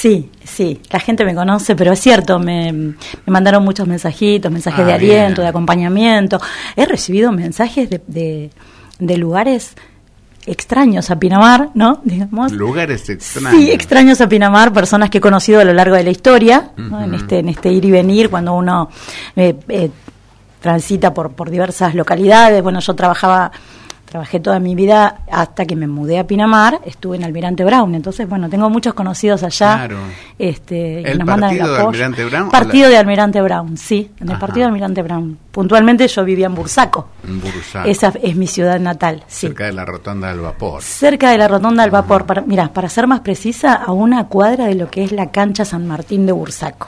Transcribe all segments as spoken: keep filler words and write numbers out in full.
Sí, sí, la gente me conoce, pero es cierto, me, me mandaron muchos mensajitos, mensajes ah, de aliento, bien. de acompañamiento. He recibido mensajes de, de, de lugares extraños a Pinamar, ¿no? Digamos. Lugares extraños. Sí, extraños a Pinamar, personas que he conocido a lo largo de la historia, uh-huh. ¿no? en este en este ir y venir, cuando uno eh, eh, transita por, por diversas localidades. Bueno, yo trabajaba... Trabajé toda mi vida hasta que me mudé a Pinamar, estuve en Almirante Brown, entonces bueno, tengo muchos conocidos allá. Claro. Este, que ¿El nos mandan el partido apoyo. de Almirante Brown? Partido la... de Almirante Brown, sí, en el Ajá. partido de Almirante Brown. Puntualmente yo vivía en Bursaco. En Bursaco. Esa es mi ciudad natal, sí. Cerca de la Rotonda del Vapor. Cerca de la Rotonda del Vapor. Para, mira, para ser más precisa, a una cuadra de lo que es la cancha San Martín de Bursaco.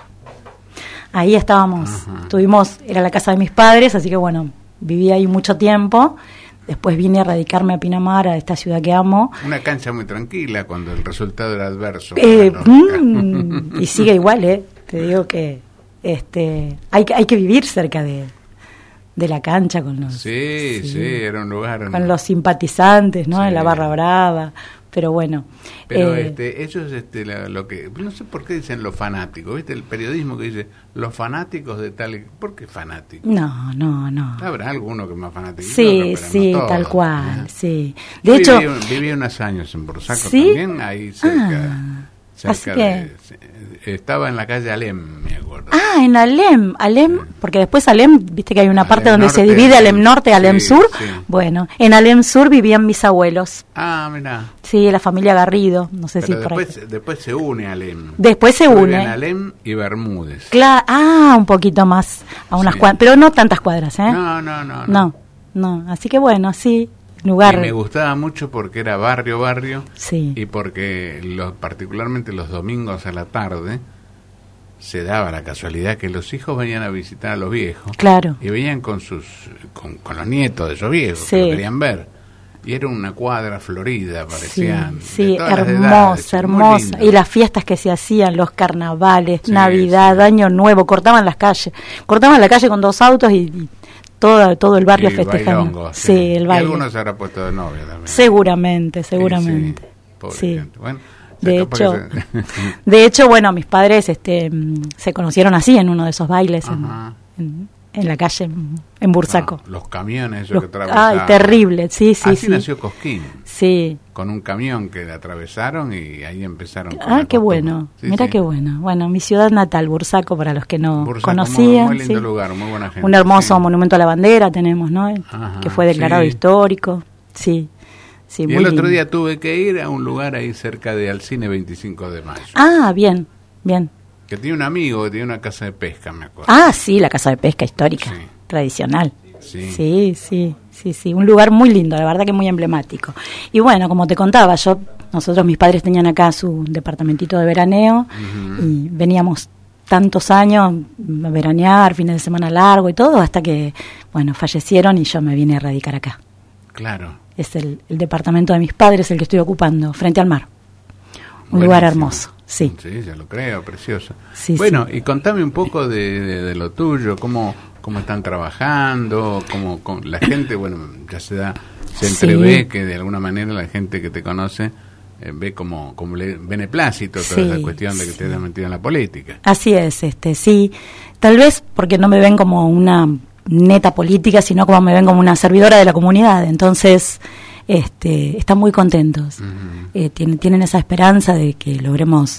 Ahí estábamos, Ajá. estuvimos, era la casa de mis padres, así que bueno, viví ahí mucho tiempo. Después vine a radicarme a Pinamar, a esta ciudad que amo. Una cancha muy tranquila cuando el resultado era adverso. Eh, mm, y sigue igual, ¿eh? Te digo que este hay, hay que vivir cerca de, de la cancha con los... Sí, sí, sí era un lugar... Con los simpatizantes, ¿no? Sí. En la barra brava. Pero bueno. Pero eh, este, ellos, este, la, lo que... No sé por qué dicen los fanáticos, ¿viste? El periodismo que dice, los fanáticos de tal... ¿Por qué fanáticos? No, no, no. Habrá alguno que es más fanático. Sí, que otro, pero sí, no todos, tal cual, ¿no? sí. De Yo hecho... Viví, viví unos años en Bursaco ¿sí? también, ahí cerca... Ah, cerca así que... de, estaba en la calle Alem, me acuerdo. Ah, en Alem, Alem, porque después Alem, viste que hay una Alem parte donde Norte, se divide Alem Norte, Alem sí, Sur. Sí. Bueno, en Alem Sur vivían mis abuelos. Ah, mirá. Sí, la familia Garrido, no sé Pero si por después, ahí. después se une Alem. Después se une. En Alem y Bermúdez. Claro, ah, un poquito más, a unas Sí. cuadras, pero no tantas cuadras, ¿eh? No, no, no. No, no, así que bueno, sí, lugar. Y me gustaba mucho porque era barrio, barrio. Sí. Y porque los, particularmente los domingos a la tarde se daba la casualidad que los hijos venían a visitar a los viejos. Claro. Y venían con sus con, con los nietos de esos viejos, Sí. que lo querían ver. Y era una cuadra florida, parecían. Sí, de sí, todas las hermosa, edades, muy hermosa. lindo. Y las fiestas que se hacían, los carnavales, Sí, Navidad, sí. Año Nuevo, cortaban las calles. Cortaban la calle con dos autos y, y todo, todo el barrio Y festejando. bailongo, sí. sí, el Y baile. algunos se habrá puesto de novia también. Seguramente, seguramente. Sí, sí. Pobre Sí. gente. Bueno, De capaz hecho, que se- de hecho, bueno, mis padres este, mm, se conocieron así en uno de esos bailes en, Ajá. en, en la calle, en, en Bursaco. No, los camiones esos Los- que atravesaban. ay, terrible, sí, sí, Así sí. nació Cosquín, Sí. con un camión que atravesaron y ahí empezaron. con Ah, la qué costumbre. bueno. Sí, Mira sí. qué bueno. Bueno, mi ciudad natal, Bursaco, para los que no Bursaco, conocían. muy, muy lindo sí. lugar, muy buena gente. Un hermoso sí. monumento a la bandera tenemos, ¿no? Ajá, que fue declarado sí. histórico. Sí. Sí, Y muy el otro lindo. día tuve que ir a un lugar ahí cerca de Alcine veinticinco de mayo. Ah, bien, bien. Que tiene un amigo que tiene una casa de pesca, me acuerdo. Ah, sí, la casa de pesca histórica, Sí. tradicional. Sí. Sí, sí, sí, sí, un lugar muy lindo, la verdad que muy emblemático. Y bueno, como te contaba, yo, nosotros, mis padres tenían acá su departamentito de veraneo Ujú. y veníamos tantos años a veranear, fines de semana largo y todo, hasta que, bueno, fallecieron y yo me vine a radicar acá. Claro. Es el, el departamento de mis padres el que estoy ocupando, frente al mar. Un lugar Buenísimo. hermoso, sí. Sí, ya lo creo, precioso. Sí, bueno, sí. y contame un poco de, de, de lo tuyo, cómo, cómo están trabajando, cómo, cómo- la gente, bueno, ya se da, se Sí. entrevé que de alguna manera la gente que te conoce eh, ve como, como le, beneplácito toda Sí, esa cuestión de que sí. te hayas metido en la política. Así es, este, sí. Tal vez porque no me ven como una neta política, sino como me ven como una servidora de la comunidad. Entonces, este, están muy contentos. Ujú. Eh, tienen, tienen esa esperanza de que logremos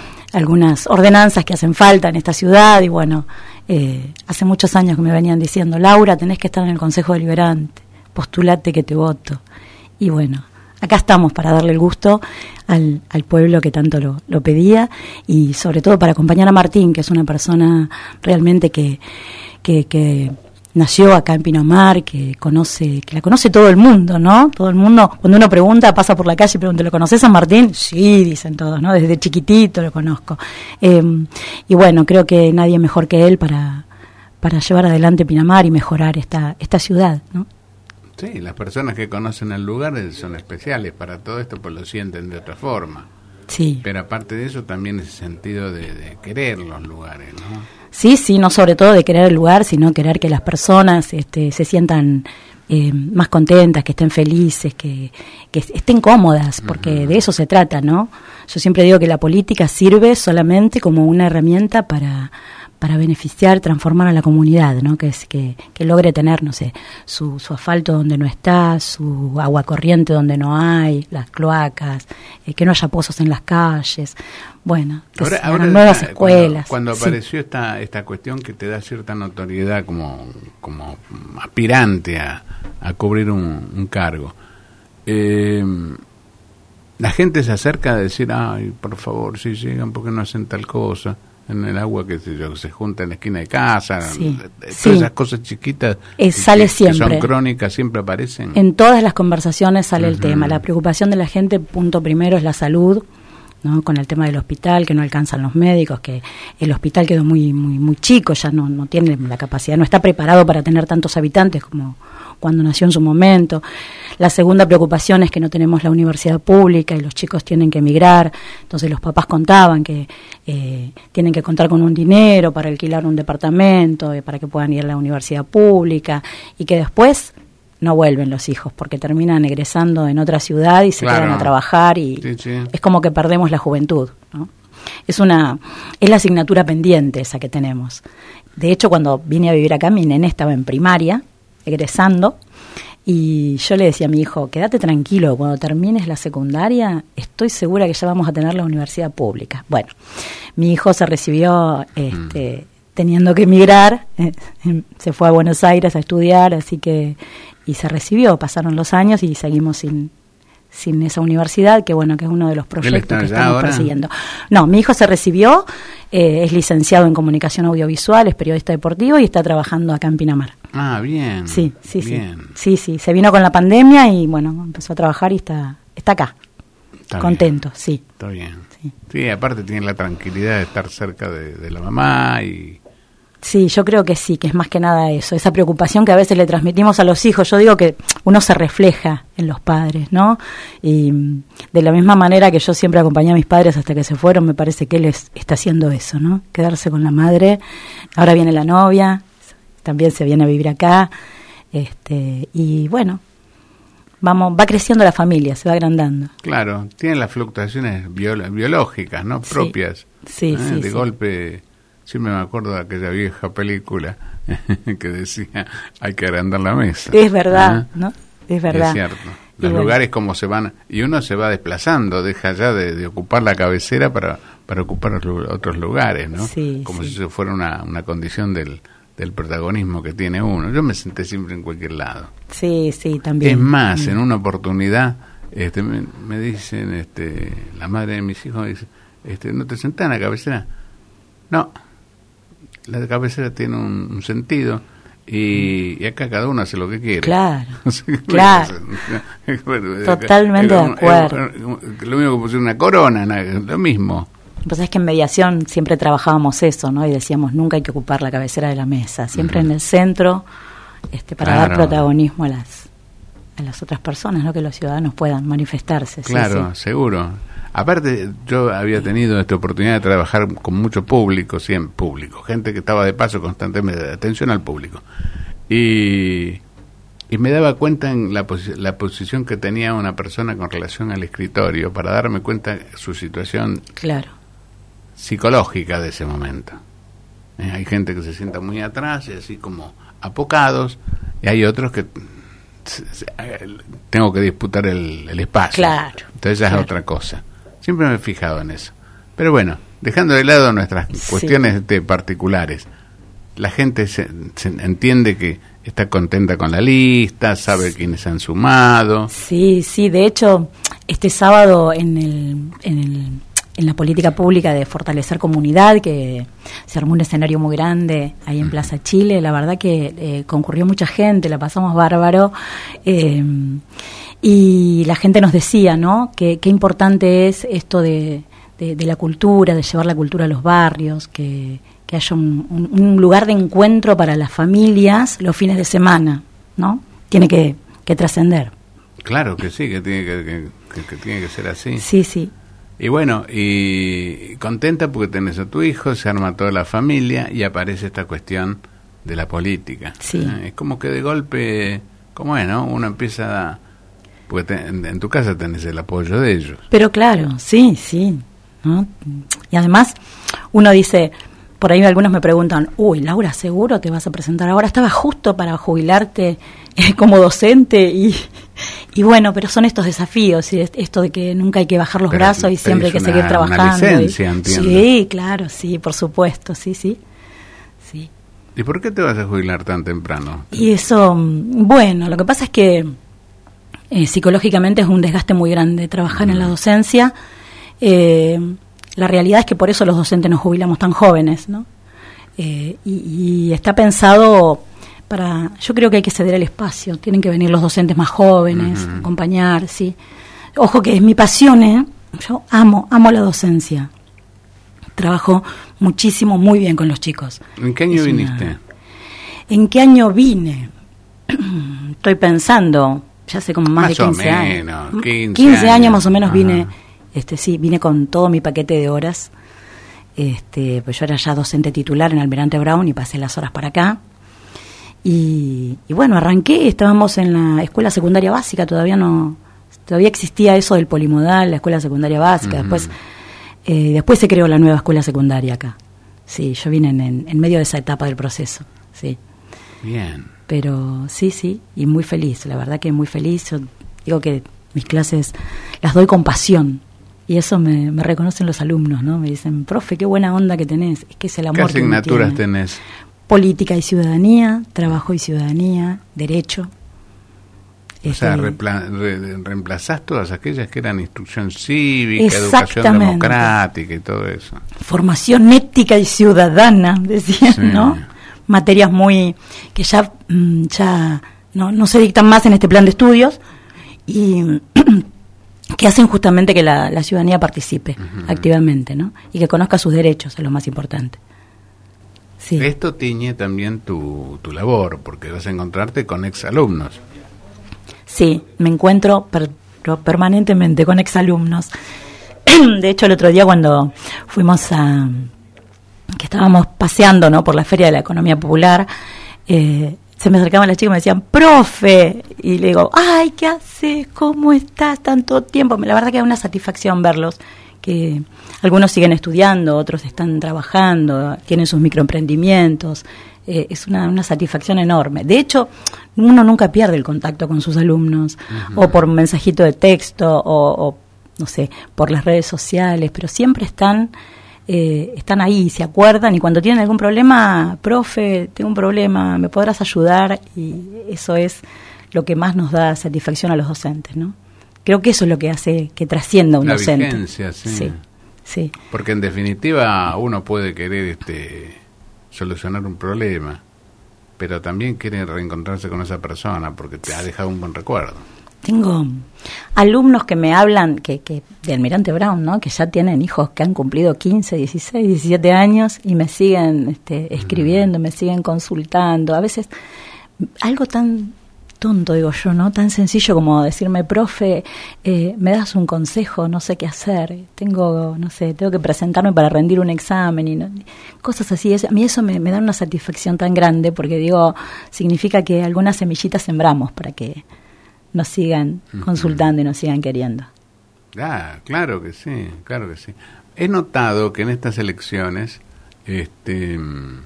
algunas ordenanzas que hacen falta en esta ciudad. Y bueno, eh, hace muchos años que me venían diciendo, Laura, tenés que estar en el Consejo Deliberante, postulate que te voto. Y bueno, acá estamos para darle el gusto al, al pueblo que tanto lo, lo pedía, y sobre todo para acompañar a Martín, que es una persona realmente que, que, que nació acá en Pinamar, que conoce, que la conoce todo el mundo, ¿no? Todo el mundo, cuando uno pregunta, pasa por la calle y pregunta, ¿lo conoces a Martín? Sí, dicen todos, ¿no? Desde chiquitito lo conozco. Eh, y bueno, creo que nadie mejor que él para, para llevar adelante Pinamar y mejorar esta, esta ciudad, ¿no? Sí, las personas que conocen el lugar eh, son especiales para todo esto, pues lo sienten de otra forma. Sí. Pero aparte de eso, también ese sentido de, de querer los lugares, ¿no? Sí, sí, no sobre todo de querer el lugar, sino querer que las personas este, se sientan eh, más contentas, que estén felices, que, que estén cómodas, porque uh-huh. de eso se trata, ¿no? Yo siempre digo que la política sirve solamente como una herramienta para para beneficiar, transformar a la comunidad, ¿no? Que es que, que logre tener, no sé, su, su asfalto donde no está, su agua corriente donde no hay, las cloacas, eh, que no haya pozos en las calles, bueno, que ahora, se ahora hagan nuevas cuando, escuelas. Cuando sí. apareció esta esta cuestión que te da cierta notoriedad como, como aspirante a, a cubrir un, un cargo, eh, la gente se acerca a decir, ay, por favor, si llegan, ¿por qué no hacen tal cosa? En el agua que se, yo, que se junta en la esquina de casa, sí, todas sí. esas cosas chiquitas eh, sale que, siempre. que son crónicas, siempre aparecen. En todas las conversaciones sale uh-huh. el tema. La preocupación de la gente, punto primero, es la salud, ¿no? Con el tema del hospital, que no alcanzan los médicos, que el hospital quedó muy muy muy chico, ya no, no tiene la capacidad, no está preparado para tener tantos habitantes como cuando nació en su momento. La segunda preocupación es que no tenemos la universidad pública y los chicos tienen que emigrar, entonces los papás contaban que eh, tienen que contar con un dinero para alquilar un departamento, eh, para que puedan ir a la universidad pública, y que después no vuelven los hijos porque terminan egresando en otra ciudad y se claro. quedan a trabajar y sí, sí. es como que perdemos la juventud, ¿no? Es una es la asignatura pendiente esa que tenemos. De hecho, cuando vine a vivir acá, mi nene estaba en primaria, egresando, y yo le decía a mi hijo, quédate tranquilo, cuando termines la secundaria, estoy segura que ya vamos a tener la universidad pública. Bueno, mi hijo se recibió este, mm. teniendo que emigrar, eh, se fue a Buenos Aires a estudiar, así que, y se recibió, pasaron los años y seguimos sin sin esa universidad, que bueno, que es uno de los proyectos que estamos ahora? persiguiendo. No, mi hijo se recibió, eh, es licenciado en comunicación audiovisual, es periodista deportivo y está trabajando acá en Pinamar. Ah, bien. Sí, sí, bien. sí. Sí, sí, se vino con la pandemia y bueno, empezó a trabajar y está está acá. Está contento, bien. sí. Está bien. Sí. sí, aparte tiene la tranquilidad de estar cerca de, de la mamá y... Sí, yo creo que sí, que es más que nada eso, esa preocupación que a veces le transmitimos a los hijos. Yo digo que uno se refleja en los padres, ¿no? Y de la misma manera que yo siempre acompañé a mis padres hasta que se fueron, me parece que él es, está haciendo eso, ¿no? Quedarse con la madre. Ahora viene la novia, también se viene a vivir acá, este, y bueno, vamos, va creciendo la familia, se va agrandando. Claro, tienen las fluctuaciones biolo- biológicas, ¿no? Propias. Sí, ¿eh? sí, De sí. golpe... Siempre me acuerdo de aquella vieja película que decía, hay que agrandar la mesa. Es verdad, ¿eh? ¿no? Es verdad. Es cierto. Los bueno. lugares como se van, y uno se va desplazando, deja ya de, de ocupar la cabecera para, para ocupar otros lugares, ¿no? Sí, como sí. si eso fuera una, una condición del, del protagonismo que tiene uno. Yo me senté siempre en cualquier lado. Sí, sí, también. Es más, mm. en una oportunidad este, me, me dicen, este, la madre de mis hijos me dice, este, ¿no te sentás en la cabecera? No. La cabecera tiene un, un sentido y, y acá cada uno hace lo que quiere. Claro, claro. Bueno, totalmente era, de acuerdo. Era, era, lo mismo que pusieron una corona, lo mismo. Pues es que en mediación siempre trabajábamos eso, ¿no? Y decíamos, nunca hay que ocupar la cabecera de la mesa, siempre uh-huh. en el centro, este, para claro. dar protagonismo a las a las otras personas, ¿no? Que los ciudadanos puedan manifestarse. Claro, sí, sí. seguro. Aparte, yo había tenido esta oportunidad de trabajar con mucho público, siempre público, gente que estaba de paso constantemente, atención al público. Y, y me daba cuenta en la, posi- la posición que tenía una persona con relación al escritorio, para darme cuenta de su situación claro. psicológica de ese momento. ¿Eh? Hay gente que se sienta muy atrás y así como apocados, y hay otros que tengo que disputar el, el espacio. Claro. Entonces ya claro. es otra cosa. Siempre me he fijado en eso. Pero bueno, dejando de lado nuestras sí. cuestiones este, particulares, la gente se, se entiende que está contenta con la lista, sabe sí. quiénes han sumado. Sí, sí, de hecho, este sábado en el, en el en la política pública de fortalecer comunidad, que se armó un escenario muy grande ahí en Plaza Chile, la verdad que eh, concurrió mucha gente, la pasamos bárbaro, eh, y la gente nos decía, ¿no?, que qué importante es esto de, de, de la cultura, de llevar la cultura a los barrios, que, que haya un, un, un lugar de encuentro para las familias los fines de semana, ¿no? Tiene que, que trascender. Claro que sí, que tiene que, que, que, que tiene que ser así. Sí, sí. Y bueno, y contenta porque tenés a tu hijo, se arma toda la familia y aparece esta cuestión de la política. Sí. ¿Eh? Es como que de golpe ¿Cómo es, no? Uno empieza a... Porque te, en, en tu casa tenés el apoyo de ellos. Pero claro, sí, sí, ¿no? Y además uno dice, por ahí algunos me preguntan, uy, Laura, ¿seguro te vas a presentar ahora? Estaba justo para jubilarte eh, como docente y, y bueno, pero son estos desafíos y esto de que nunca hay que bajar los pero brazos y siempre hay que una, seguir trabajando. Una licencia, y, entiendo. Sí, claro, sí, por supuesto, sí, sí, sí. ¿Y por qué te vas a jubilar tan temprano? Y eso, bueno, lo que pasa es que Eh, psicológicamente es un desgaste muy grande trabajar mm. en la docencia. Eh, la realidad es que por eso los docentes nos jubilamos tan jóvenes, ¿no? Eh, y, y está pensado para... Yo creo que hay que ceder el espacio. Tienen que venir los docentes más jóvenes, mm-hmm. acompañar, sí. Ojo que es mi pasión, ¿eh? Yo amo, amo la docencia. Trabajo muchísimo, muy bien con los chicos. ¿En qué año es viniste? Una... ¿En qué año vine? Estoy pensando... ya hace como más, más de quince años. quince, quince años, años más o menos. Ajá. vine, este sí, vine con todo mi paquete de horas. Este, pues yo era ya docente titular en Almirante Brown y pasé las horas para acá. Y, y bueno, arranqué, estábamos en la escuela secundaria básica, todavía no, todavía existía eso del polimodal, la escuela secundaria básica. Uh-huh. Después, eh, después se creó la nueva escuela secundaria acá. Sí, yo vine en, en, en medio de esa etapa del proceso. Sí. Bien. Pero sí, sí, y muy feliz, la verdad que muy feliz. Yo digo que mis clases las doy con pasión y eso me, me reconocen los alumnos, ¿no? Me dicen, profe, qué buena onda que tenés. Es que es el amor. ¿Qué asignaturas tenés? Política y ciudadanía, trabajo y ciudadanía, derecho. O este, sea, repla- re- reemplazás todas aquellas que eran instrucción cívica, educación democrática y todo eso. Formación ética y ciudadana, decían, sí. ¿no? Materias muy que ya ya no, no se dictan más en este plan de estudios y que hacen justamente que la, la ciudadanía participe uh-huh. activamente, ¿no? Y que conozca sus derechos, es lo más importante. Sí. Esto tiñe también tu, tu labor, porque vas a encontrarte con exalumnos. Sí, me encuentro per, permanentemente con exalumnos. De hecho, el otro día cuando fuimos a... que estábamos paseando, ¿no?, por la Feria de la Economía Popular, eh, se me acercaban las chicas y me decían, profe, y le digo, ay, ¿qué haces? ¿Cómo estás? Tanto tiempo. La verdad que es una satisfacción verlos, que algunos siguen estudiando, otros están trabajando, tienen sus microemprendimientos, eh, es una, una satisfacción enorme. De hecho, uno nunca pierde el contacto con sus alumnos, uh-huh. o por un mensajito de texto, o, o, no sé, por las redes sociales, pero siempre están... Eh, están ahí, se acuerdan y cuando tienen algún problema, profe, tengo un problema, ¿me podrás ayudar? Y eso es lo que más nos da satisfacción a los docentes, ¿no? Creo que eso es lo que hace que trascienda un la docente. La vigencia, sí. sí. Sí. Porque en definitiva uno puede querer este solucionar un problema, pero también quiere reencontrarse con esa persona porque te ha dejado un buen recuerdo. Tengo alumnos que me hablan que, que de Almirante Brown, ¿no?, que ya tienen hijos que han cumplido quince, dieciséis, diecisiete años y me siguen este, escribiendo, mm. me siguen consultando. A veces algo tan tonto, digo yo, ¿no?, tan sencillo como decirme, profe, eh, me das un consejo, no sé qué hacer, tengo, no sé, tengo que presentarme para rendir un examen y no, cosas así. Es, a mí eso me, me da una satisfacción tan grande porque digo, significa que algunas semillitas sembramos para que nos sigan consultando y nos sigan queriendo. Ah, claro que sí, claro que sí. He notado que en estas elecciones, este,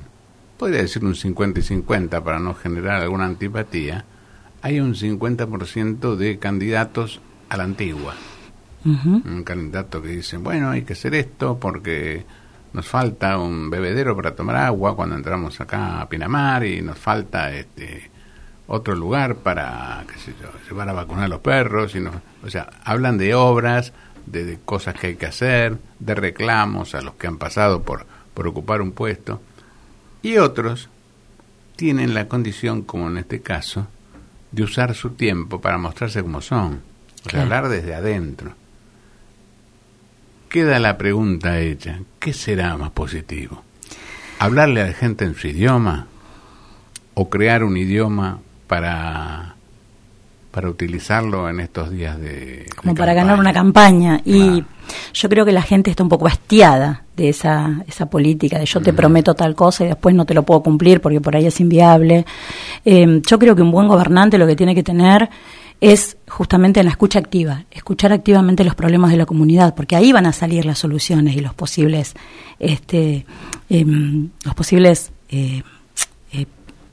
podría decir un cincuenta y cincuenta para no generar alguna antipatía, hay un cincuenta por ciento de candidatos a la antigua. Uh-huh. Un candidato que dice, bueno, hay que hacer esto porque nos falta un bebedero para tomar agua cuando entramos acá a Pinamar y nos falta este otro lugar para, qué sé yo, llevar a vacunar a los perros. Y no, o sea, hablan de obras, de, de cosas que hay que hacer, de reclamos a los que han pasado por, por ocupar un puesto. Y otros tienen la condición, como en este caso, de usar su tiempo para mostrarse como son. O sea, hablar desde adentro. Queda la pregunta hecha, ¿qué será más positivo? ¿Hablarle a la gente en su idioma? ¿O crear un idioma para, para utilizarlo en estos días de... Como de para campaña? ganar una campaña. Y claro. Yo creo que la gente está un poco hastiada de esa esa política de yo te prometo tal cosa y después no te lo puedo cumplir porque por ahí es inviable. Eh, yo creo que un buen gobernante lo que tiene que tener es justamente la escucha activa, escuchar activamente los problemas de la comunidad, porque ahí van a salir las soluciones y los posibles, este, eh, los posibles eh, eh,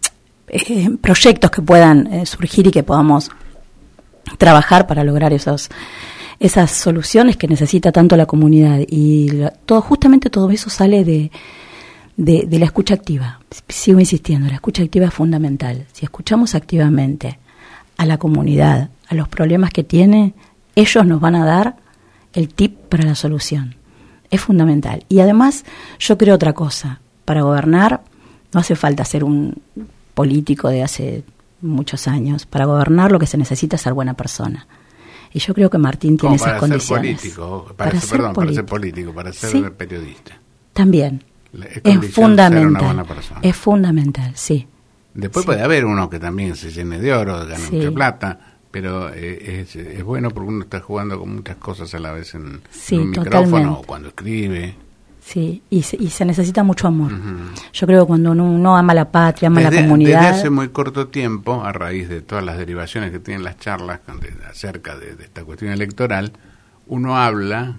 eh, proyectos que puedan eh, surgir y que podamos trabajar para lograr esos esas soluciones que necesita tanto la comunidad. Y lo, todo justamente todo eso sale de, de, de la escucha activa. Sigo insistiendo, la escucha activa es fundamental. Si escuchamos activamente a la comunidad, a los problemas que tiene, ellos nos van a dar el tip para la solución. Es fundamental. Y además, yo creo otra cosa. Para gobernar no hace falta ser un político de hace muchos años. Para gobernar lo que se necesita es ser buena persona. Y yo creo que Martín tiene esas para condiciones. Ser político, para, para ser, perdón, para ser político, para ser sí, periodista. También. Es, es fundamental. Es fundamental, sí. Después sí. puede haber uno que también se llene de oro, gane sí. mucha plata, pero eh, es, es bueno porque uno está jugando con muchas cosas a la vez en, sí, en un totalmente. micrófono o cuando escribe. Sí, y se, y se necesita mucho amor. Uh-huh. Yo creo que cuando uno, uno ama la patria, ama desde, la comunidad... Desde hace muy corto tiempo, a raíz de todas las derivaciones que tienen las charlas de, acerca de, de esta cuestión electoral, uno habla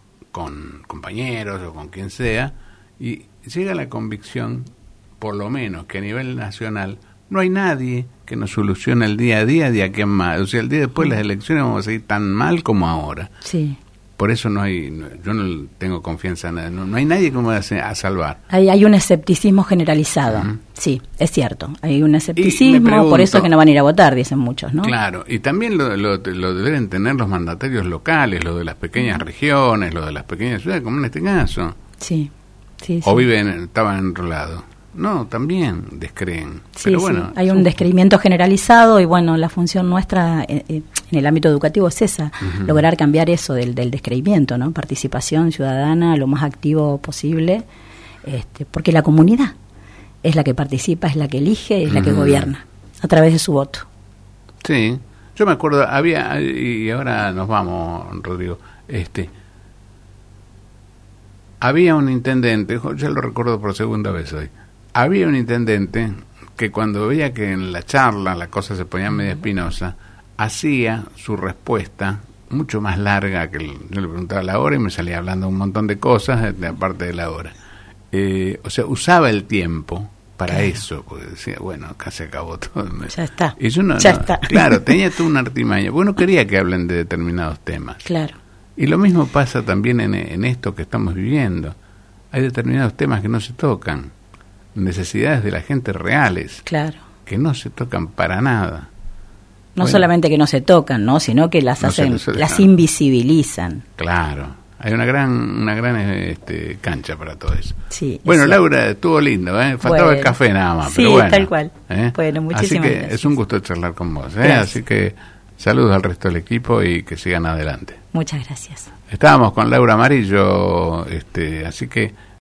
con compañeros o con quien sea y llega a la convicción, por lo menos, que a nivel nacional no hay nadie que nos solucione el día a día de aquí en más. O sea, el día después de las elecciones vamos a seguir tan mal como ahora. Sí. Por eso no hay, no, yo no tengo confianza en nada, no, no hay nadie que me vaya a salvar. Hay, hay un escepticismo generalizado, uh-huh. sí, es cierto, hay un escepticismo, pregunto, por eso es que no van a ir a votar, dicen muchos, ¿no? Claro, y también lo, lo, lo deben tener los mandatarios locales, lo de las pequeñas uh-huh. regiones, lo de las pequeñas ciudades, como en este caso. Sí, sí, sí. O viven, estaban enrolados. No, también descreen. Sí, pero sí. bueno, hay un descreimiento generalizado y bueno, la función nuestra eh, eh, en el ámbito educativo es esa, uh-huh. lograr cambiar eso del, del descreimiento, ¿no? Participación ciudadana lo más activo posible, este, porque la comunidad es la que participa, es la que elige, es uh-huh. la que gobierna a través de su voto. Sí, yo me acuerdo, había, y ahora nos vamos, Rodrigo, este... había un intendente, yo lo recuerdo por segunda vez hoy, había un intendente que cuando veía que en la charla la cosa se ponía media espinosa, hacía su respuesta mucho más larga que el, yo le preguntaba la hora y me salía hablando un montón de cosas aparte de la hora. Eh, o sea, usaba el tiempo para claro. eso, porque decía, bueno, acá se acabó todo. Ya está. Y yo no, ya no, está. Claro, tenía toda una artimaña. Bueno, quería que hablen de determinados temas. Claro. Y lo mismo pasa también en, en esto que estamos viviendo. Hay determinados temas que no se tocan. Necesidades de la gente reales, claro, que no se tocan para nada. No bueno, solamente que no se tocan, ¿no? Sino que las no hacen, se, se las invisibilizan. Claro, hay una gran, una gran este, cancha para todo eso. Sí. Bueno, sí. Laura, estuvo lindo, ¿eh? Faltaba bueno. el café nada más, sí, pero bueno. tal cual. ¿eh? Bueno, muchísimas Así que gracias. es un gusto charlar con vos, ¿eh? Así que saludos al resto del equipo y que sigan adelante. Muchas gracias. Estábamos con Laura Amarillo, este, así que